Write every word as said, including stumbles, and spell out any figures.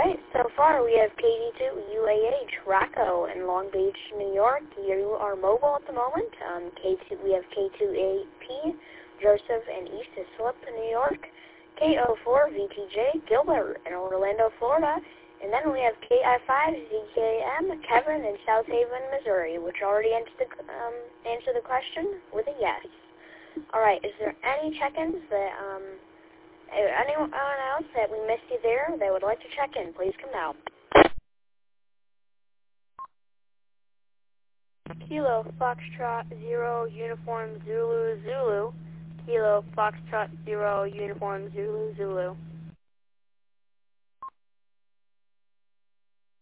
Alright, so far we have K D two U A H, Rocco in Long Beach, New York. You are mobile at the moment. Um, K two, we have K two A P, Joseph in East Islip, New York. K zero four V T J, Gilbert in Orlando, Florida. And then we have K I five Z K M, Kevin in South Haven, Missouri, which already answered the, um, answered the question with a yes. Alright, is there any check-ins that, um, anyone else that we missed you there that would like to check in, please come now. Kilo Foxtrot Zero Uniform Zulu Zulu. Kilo Foxtrot Zero Uniform Zulu Zulu.